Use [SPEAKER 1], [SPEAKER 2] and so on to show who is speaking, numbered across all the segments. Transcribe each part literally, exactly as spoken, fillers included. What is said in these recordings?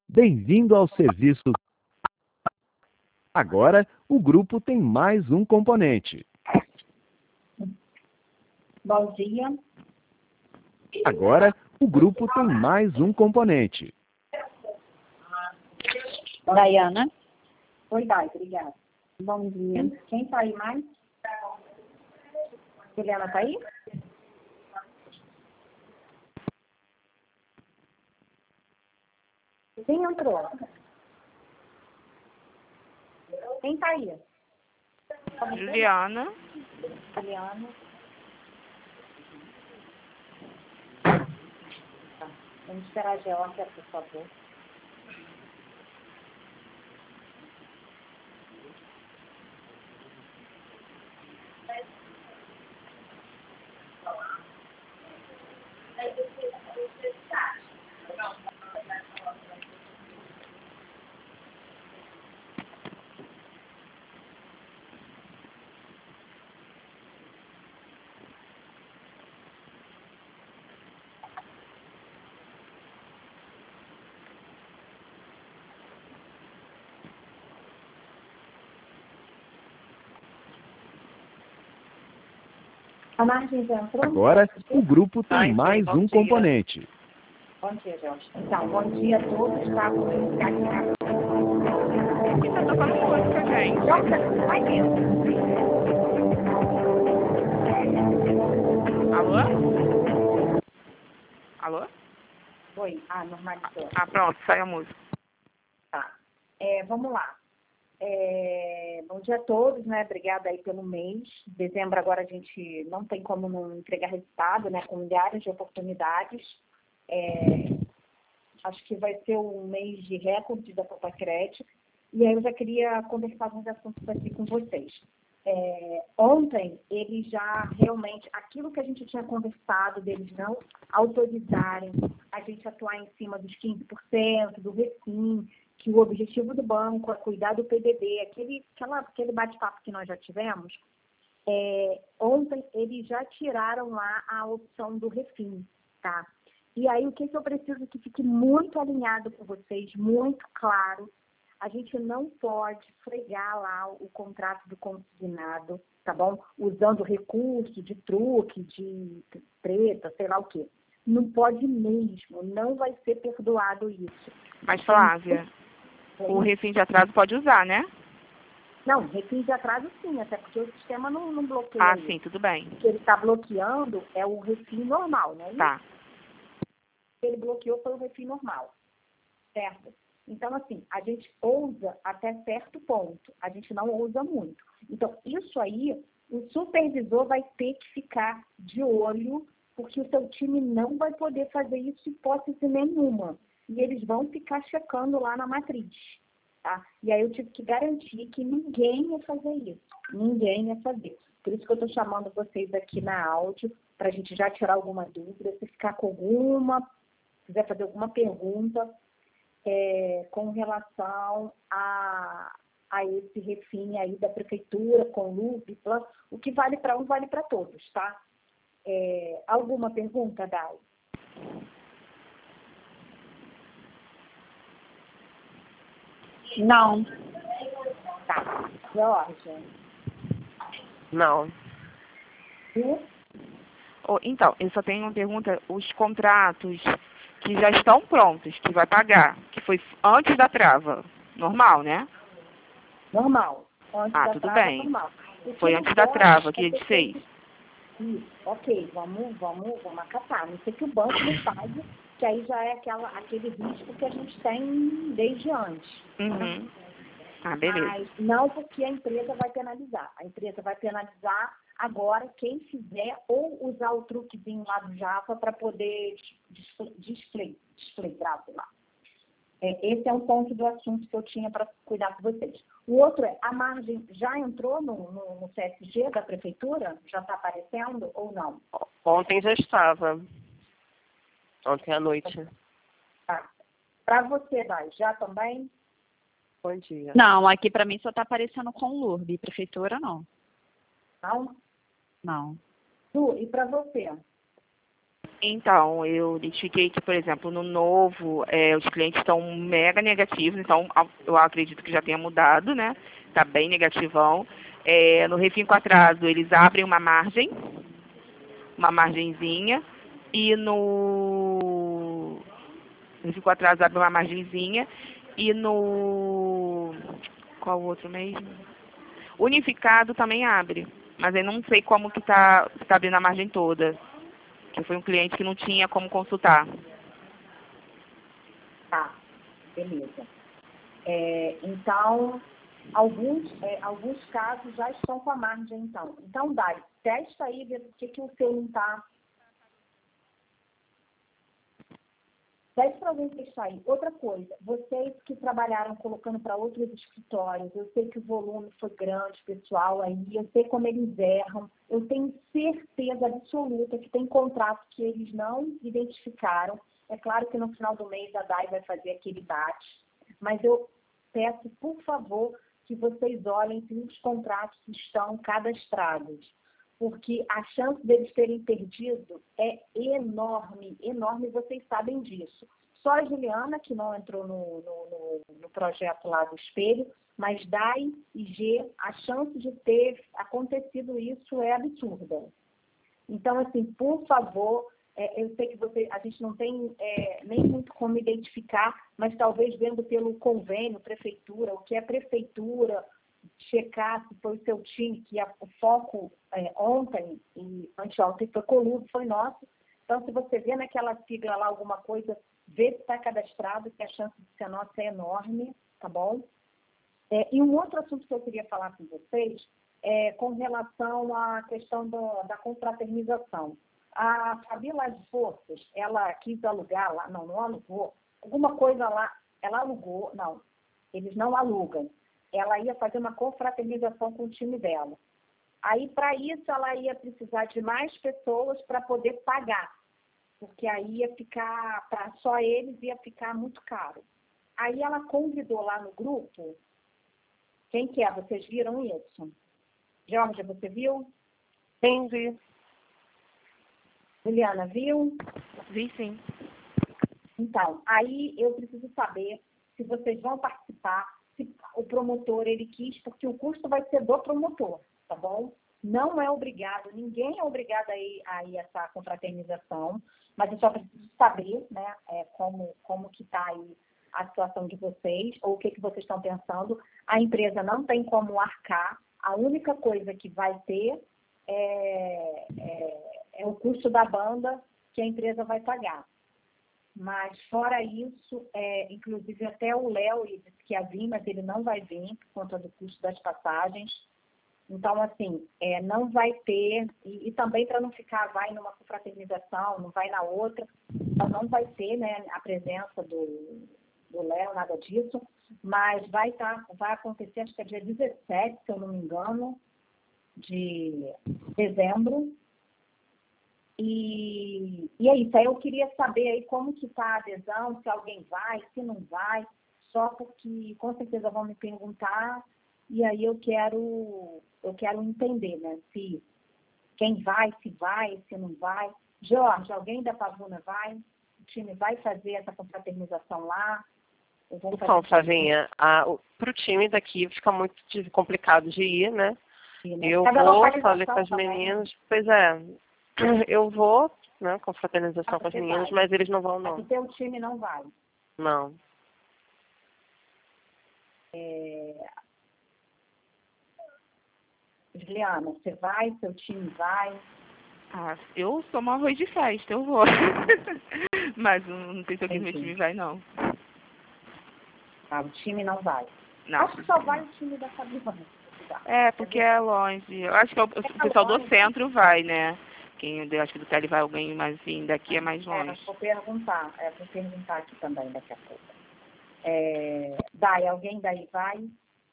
[SPEAKER 1] Bem-vindo ao serviço. Agora, o grupo tem mais um componente.
[SPEAKER 2] Bom dia.
[SPEAKER 1] Agora, o grupo tem mais um componente.
[SPEAKER 3] Dayana.
[SPEAKER 2] Oi, Dai, obrigada.
[SPEAKER 3] Bom dia.
[SPEAKER 2] Quem tá aí mais? Juliana tá aí? Quem entrou? Quem tá aí?
[SPEAKER 4] Juliana.
[SPEAKER 2] Juliana. Tá. Vamos esperar a Georgia, por favor. A margem já entrou?
[SPEAKER 1] Agora, o grupo tem
[SPEAKER 4] Ai,
[SPEAKER 1] mais
[SPEAKER 4] sim, bom
[SPEAKER 1] um
[SPEAKER 4] dia.
[SPEAKER 1] componente.
[SPEAKER 2] Bom dia, Jorge. Então, bom dia a todos. Tá? Vou iniciar aqui na...
[SPEAKER 4] Por que tá tocando música, gente?
[SPEAKER 2] Jorge, vai dentro.
[SPEAKER 4] Alô? Alô?
[SPEAKER 2] Oi. Ah, normalizou.
[SPEAKER 4] Ah, pronto, saiu a música.
[SPEAKER 2] Tá. É, vamos lá. É, bom dia a todos, né? Obrigada aí pelo mês. Dezembro agora a gente não tem como não entregar resultado, né? Com milhares de oportunidades. É, acho que vai ser um mês de recorde da Propacred. E aí eu já queria conversar alguns assuntos aqui com vocês. É, ontem, eles já realmente, aquilo que a gente tinha conversado, deles não autorizarem a gente atuar em cima dos quinze por cento, do refim, que o objetivo do banco é cuidar do P D D, aquele, aquela, aquele bate-papo que nós já tivemos, é, ontem eles já tiraram lá a opção do refim, tá? E aí o que, que eu preciso que fique muito alinhado com vocês, muito claro. A gente não pode fregar lá o contrato do consignado, tá bom? Usando recurso de truque, de treta, sei lá o quê. Não pode mesmo, não vai ser perdoado isso.
[SPEAKER 4] Mas, Flávia, o refim de atraso pode usar, né?
[SPEAKER 2] Não, refim de atraso sim, até porque o sistema não, não bloqueia
[SPEAKER 4] Ah,
[SPEAKER 2] isso.
[SPEAKER 4] sim, tudo bem.
[SPEAKER 2] O que ele está bloqueando é o refim normal, né?
[SPEAKER 4] Tá.
[SPEAKER 2] Ele bloqueou foi o refim normal, certo? Então, assim, a gente ousa até certo ponto, a gente não ousa muito. Então, isso aí, o supervisor vai ter que ficar de olho, porque o seu time não vai poder fazer isso em hipótese nenhuma. E eles vão ficar checando lá na matriz, tá? E aí eu tive que garantir que ninguém ia fazer isso, ninguém ia fazer. Por isso que eu estou chamando vocês aqui na áudio, para a gente já tirar alguma dúvida, se ficar com alguma, quiser fazer alguma pergunta, É, com relação a, a esse refim aí da prefeitura, com L U B, Plus, o que vale para um, vale para todos, tá? É, alguma pergunta, Dai?
[SPEAKER 3] Não.
[SPEAKER 2] Tá. Jorge?
[SPEAKER 4] Não.
[SPEAKER 2] Tu?
[SPEAKER 4] Oh, então, eu só tenho uma pergunta. Os contratos que já estão prontos, que vai pagar, que foi antes da trava, normal, né?
[SPEAKER 2] Normal. Antes
[SPEAKER 4] Ah,
[SPEAKER 2] da
[SPEAKER 4] tudo
[SPEAKER 2] trava,
[SPEAKER 4] bem.
[SPEAKER 2] normal. O que
[SPEAKER 4] Foi
[SPEAKER 2] não
[SPEAKER 4] antes da
[SPEAKER 2] pode
[SPEAKER 4] trava
[SPEAKER 2] é
[SPEAKER 4] que a gente
[SPEAKER 2] ter
[SPEAKER 4] fez.
[SPEAKER 2] feito- Isso, ok, vamos, vamos, vamos acatar. Não sei que o banco não pague, que aí já é aquela, aquele risco que a gente tem desde antes.
[SPEAKER 4] Uhum. Ah, beleza.
[SPEAKER 2] Mas não porque a empresa vai penalizar. A empresa vai penalizar agora quem fizer ou usar o truquezinho lá do Java para poder display, display, display lá. É, esse é um ponto do assunto que eu tinha para cuidar com vocês. O outro é, a margem já entrou no, no, no C S G da prefeitura? Já está aparecendo ou não?
[SPEAKER 5] Ontem já estava. Ontem à noite.
[SPEAKER 2] Tá. Para você, Dai, já também?
[SPEAKER 5] Bom dia.
[SPEAKER 3] Não, aqui para mim só está aparecendo com L U R B, prefeitura não.
[SPEAKER 2] Não?
[SPEAKER 3] Não.
[SPEAKER 2] Lu, e para você?
[SPEAKER 4] Então, eu identifiquei que, por exemplo, no novo, é, os clientes estão mega negativos, então a- eu acredito que já tenha mudado, né? Está bem negativão. É, no refim com atraso, eles abrem uma margem, uma margenzinha, e no refim com atraso abre uma margenzinha, e no... qual o outro mesmo? Unificado também abre, mas eu não sei como que está tá abrindo a margem toda. Que foi um cliente que não tinha como consultar.
[SPEAKER 2] Tá, beleza. É, então, alguns, é, alguns casos já estão com a margem, então. Então, Dai, testa aí, vê o que, que o seu não está. Pede para alguém testar aí. Outra coisa, vocês que trabalharam colocando para outros escritórios, eu sei que o volume foi grande, pessoal, aí, eu sei como eles erram, eu tenho certeza absoluta que tem contrato que eles não identificaram. É claro que no final do mês a D A I vai fazer aquele bate, mas eu peço, por favor, que vocês olhem se os contratos estão cadastrados, porque a chance deles terem perdido é enorme, enorme, vocês sabem disso. Só a Juliana, que não entrou no, no, no, no projeto lá do espelho, mas D A I e G, a chance de ter acontecido isso é absurda. Então, assim, por favor, é, eu sei que você, a gente não tem é, nem muito como identificar, mas talvez vendo pelo convênio, prefeitura, o que é prefeitura, checar se foi o seu time, que a, o foco é, ontem e anteontem foi Coludo, foi nosso. Então, se você vê naquela sigla lá alguma coisa, vê se está cadastrado, que a chance de ser nossa é enorme, tá bom? É, e um outro assunto que eu queria falar com vocês é com relação à questão do, da confraternização. A Fabi lá de Forças, ela quis alugar lá, não, não alugou, alguma coisa lá, ela alugou, não, eles não alugam. Ela ia fazer uma confraternização com o time dela. Aí, para isso, ela ia precisar de mais pessoas para poder pagar, porque aí ia ficar, para só eles, ia ficar muito caro. Aí ela convidou lá no grupo, quem que é? Vocês viram isso? Georgia, você viu?
[SPEAKER 5] Sim, vi.
[SPEAKER 2] Juliana, viu?
[SPEAKER 4] Vi sim.
[SPEAKER 2] Então, aí eu preciso saber se vocês vão participar, se o promotor ele quis, porque o custo vai ser do promotor, tá bom? Não é obrigado, ninguém é obrigado a ir a ir essa confraternização, mas eu só preciso saber, né, é, como, como que está aí a situação de vocês, ou o que, que vocês estão pensando. A empresa não tem como arcar, a única coisa que vai ter é, é, é o custo da banda que a empresa vai pagar. Mas, fora isso, é, inclusive até o Léo disse que ia vir, mas ele não vai vir por conta do custo das passagens. Então, assim, é, não vai ter, e, e também para não ficar, vai numa confraternização, não vai na outra, então não vai ter, né, a presença do, do Léo, nada disso, mas vai, tá, vai acontecer, acho que é dia dezessete, se eu não me engano, de dezembro. E, e é isso, aí eu queria saber aí como que está a adesão, se alguém vai, se não vai, só porque com certeza vão me perguntar, e aí eu quero, eu quero entender, né, se quem vai, se vai, se não vai. Jorge, alguém da Pavuna vai? O time vai fazer essa confraternização lá?
[SPEAKER 5] Então, Flavinha, para o time daqui fica muito de- complicado de ir, né?
[SPEAKER 2] Sim, né?
[SPEAKER 5] Eu
[SPEAKER 2] Cada
[SPEAKER 5] vou,
[SPEAKER 2] localização
[SPEAKER 5] falei com as
[SPEAKER 2] também,
[SPEAKER 5] meninas, pois é, eu vou, né, com fraternização
[SPEAKER 2] Ah,
[SPEAKER 5] com as
[SPEAKER 2] você
[SPEAKER 5] meninas,
[SPEAKER 2] vai.
[SPEAKER 5] mas eles não vão,
[SPEAKER 2] Mas
[SPEAKER 5] não.
[SPEAKER 2] o teu time não vai.
[SPEAKER 5] Não.
[SPEAKER 2] É... Juliana, você vai, seu time vai?
[SPEAKER 4] Ah, eu sou uma arroz de festa, eu vou. Mas não, não sei se alguém do meu time vai, não.
[SPEAKER 2] Ah, o time não vai.
[SPEAKER 4] Não.
[SPEAKER 2] Acho que só vai o time da Fabiana.
[SPEAKER 4] É, porque é longe. Eu acho que o, o pessoal do centro vai, né? Quem, eu acho que do Tele vai alguém, mas assim, daqui é mais
[SPEAKER 2] É,
[SPEAKER 4] longe.
[SPEAKER 2] vou perguntar, é, vou perguntar aqui também daqui a pouco. É, Dai, alguém daí vai?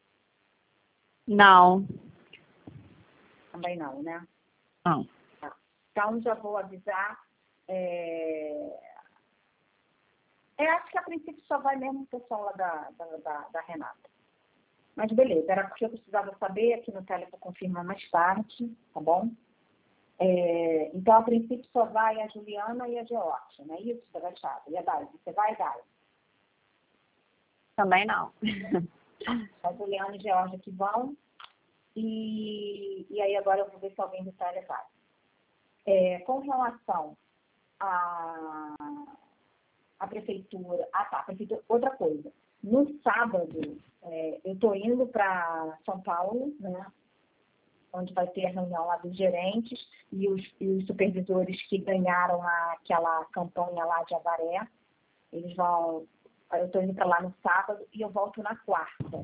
[SPEAKER 3] Não.
[SPEAKER 2] Também não, né?
[SPEAKER 3] Não.
[SPEAKER 2] Tá. Então, já vou avisar. É... é, acho que a princípio só vai mesmo o pessoal lá da, da, da, da Renata. Mas beleza, era porque eu precisava saber, aqui no tele para confirmar mais tarde, tá bom? É, então, a princípio, só vai a Juliana e a Georgia, não é isso, Sebastião? E a Dai? Você vai, Dai?
[SPEAKER 3] Também não.
[SPEAKER 2] Só a Juliana e a Georgia que vão. E, e aí, agora eu vou ver se alguém do Itália vai. É, com relação à, à prefeitura... Ah, tá, prefeitura, outra coisa. No sábado, é, eu estou indo para São Paulo, né? Onde vai ter a reunião lá dos gerentes e os, e os supervisores que ganharam a, aquela campanha lá de Avaré. Eles vão... Eu estou indo para lá no sábado e eu volto na quarta.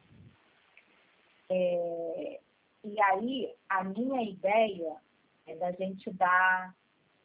[SPEAKER 2] É, e aí, a minha ideia é da gente dar...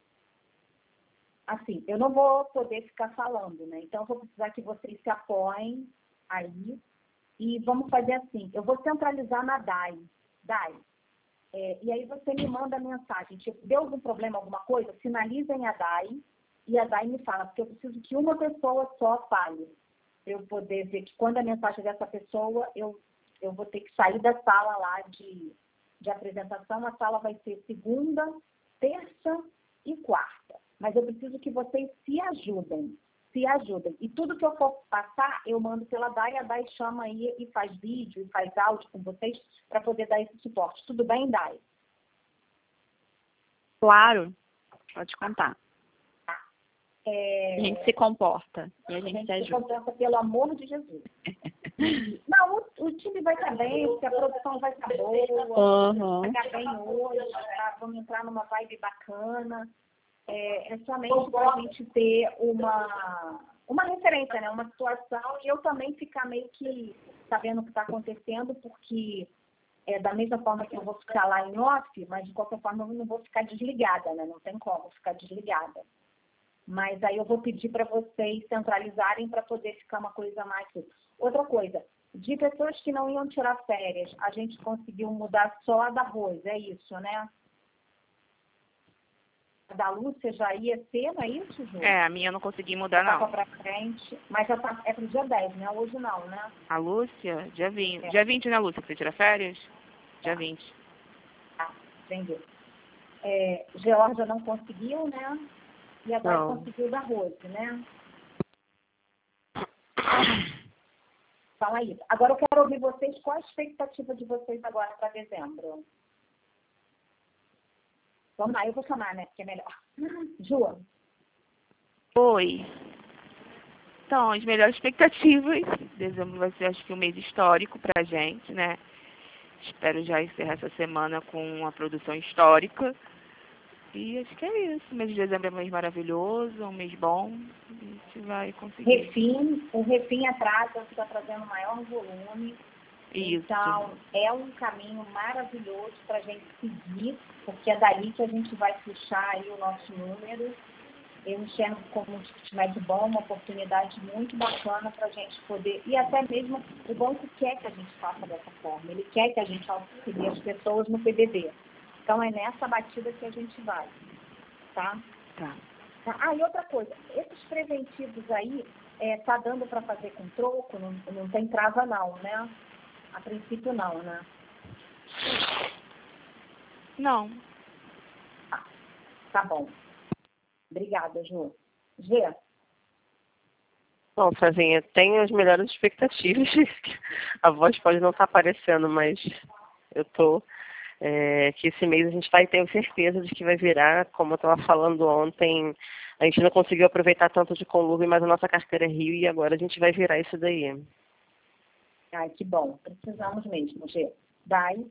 [SPEAKER 2] Assim, eu não vou poder ficar falando, né? Então, eu vou precisar que vocês se apoiem aí. E vamos fazer assim, eu vou centralizar na Dai. Dai, É, e aí você me manda mensagem, tipo, deu algum problema, alguma coisa, sinalizem a Dai, e a Dai me fala, porque eu preciso que uma pessoa só fale, para eu poder ver que quando a mensagem dessa pessoa, eu, eu vou ter que sair da sala lá de, de apresentação, a sala vai ser segunda, terça e quarta, mas eu preciso que vocês se ajudem, se ajudem, e tudo que eu for passar, eu mando pela Dai, a Dai chama aí e faz vídeo, e faz áudio com vocês, para poder dar esse suporte. Tudo bem, Dai?
[SPEAKER 3] Claro, pode contar.
[SPEAKER 2] É...
[SPEAKER 3] A gente se comporta e a
[SPEAKER 2] A
[SPEAKER 3] gente,
[SPEAKER 2] gente
[SPEAKER 3] se
[SPEAKER 2] se
[SPEAKER 3] ajuda.
[SPEAKER 2] comporta, pelo amor de Jesus. Não, o, o time vai estar bem, porque a produção vai estar boa,
[SPEAKER 3] Uhum.
[SPEAKER 2] vai estar bem hoje, tá? Vamos entrar numa vibe bacana. É, é somente para a gente ter uma, uma referência, né? Uma situação, e eu também ficar meio que sabendo o que está acontecendo, porque é, da mesma forma que eu vou ficar lá em off, mas de qualquer forma eu não vou ficar desligada, né? Não tem como ficar desligada. Mas aí eu vou pedir para vocês centralizarem para poder ficar uma coisa mais... Outra coisa, de pessoas que não iam tirar férias, a gente conseguiu mudar só a da Rose, é isso, né? A da Lúcia já ia ser, não é isso, Ju?
[SPEAKER 4] É, a minha eu não consegui mudar,
[SPEAKER 2] Tava
[SPEAKER 4] não.
[SPEAKER 2] para frente, mas já tá, é pro dia dez, né? Hoje não, né?
[SPEAKER 4] A Lúcia, dia vinte.
[SPEAKER 2] É.
[SPEAKER 4] Dia vinte, né, Lúcia, que você tira férias? Dia vinte.
[SPEAKER 2] Ah, entendi. É, Georgia não conseguiu, né? E a Dai
[SPEAKER 5] Não.
[SPEAKER 2] conseguiu da Rose, né? Fala isso. Agora eu quero ouvir vocês, qual a expectativa de vocês agora para dezembro? Vamos lá, eu vou chamar, né? Porque é melhor. Ju,
[SPEAKER 4] Oi. Então, as melhores expectativas. Dezembro vai ser, acho que, um mês histórico pra gente, né? Espero já encerrar essa semana com uma produção histórica. E acho que é isso. O mês de dezembro é um mês maravilhoso, um mês bom. A gente vai conseguir.
[SPEAKER 2] Refim, o Refim atrás está trazendo maior volume.
[SPEAKER 4] Isso.
[SPEAKER 2] Então, é um caminho maravilhoso para a gente seguir, porque é daí que a gente vai puxar aí o nosso número. Eu enxergo como um ticket bom, uma oportunidade muito bacana para a gente poder, e até mesmo o banco quer que a gente faça dessa forma, ele quer que a gente auxilie as pessoas no P D D. Então, é nessa batida que a gente vai, tá?
[SPEAKER 4] Tá.
[SPEAKER 2] Tá? Ah, e outra coisa, esses preventivos aí, é, tá dando para fazer com troco? Não, não tem trava não, né? A princípio não, né?
[SPEAKER 4] Não.
[SPEAKER 2] Ah, tá bom. Obrigada, Ju. Gê?
[SPEAKER 5] Bom, Flavinha, tenho as melhores expectativas. A voz pode não estar aparecendo, mas eu tô. É, que esse mês a gente vai ter certeza de que vai virar, como eu estava falando ontem, a gente não conseguiu aproveitar tanto de Conluve, mas a nossa carteira é Rio e agora a gente vai virar isso daí.
[SPEAKER 2] Ai, que bom. Precisamos mesmo, Gê. Dai?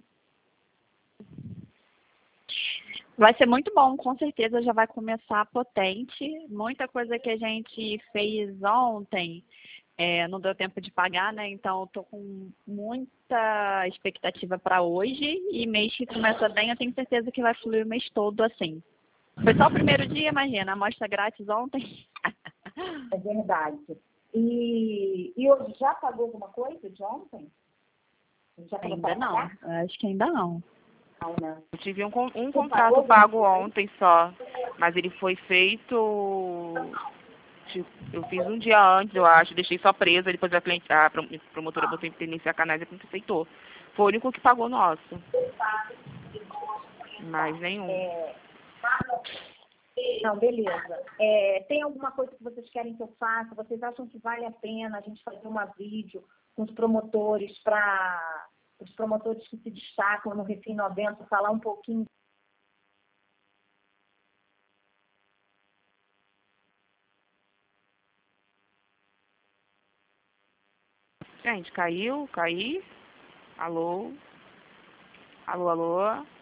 [SPEAKER 3] Vai ser muito bom, com certeza já vai começar potente. Muita coisa que a gente fez ontem é, não deu tempo de pagar, né? Então, estou com muita expectativa para hoje. E mês que começa bem, eu tenho certeza que vai fluir o mês todo assim. Foi só o primeiro dia, imagina, amostra grátis ontem.
[SPEAKER 2] É verdade. E, e hoje já pagou alguma coisa de ontem? Já
[SPEAKER 3] Ainda não, acho que ainda não.
[SPEAKER 2] Não, né?
[SPEAKER 4] Eu tive um, con- um
[SPEAKER 2] Você
[SPEAKER 4] contrato
[SPEAKER 2] pagou,
[SPEAKER 4] pago
[SPEAKER 2] Vinícius?
[SPEAKER 4] ontem só, mas ele foi feito, tipo, eu fiz um dia antes, eu acho, deixei só preso, depois a cliente, a prom- promotora botou em iniciar canais e a cliente aceitou. Foi o único que pagou nosso. Mais nenhum.
[SPEAKER 2] É... Não, beleza. É, tem alguma coisa que vocês querem que eu faça? Vocês acham que vale a pena a gente fazer uma vídeo com os promotores para os promotores que se destacam no Refim noventa, falar um pouquinho?
[SPEAKER 4] Gente, caiu, caí. Alô? Alô, alô?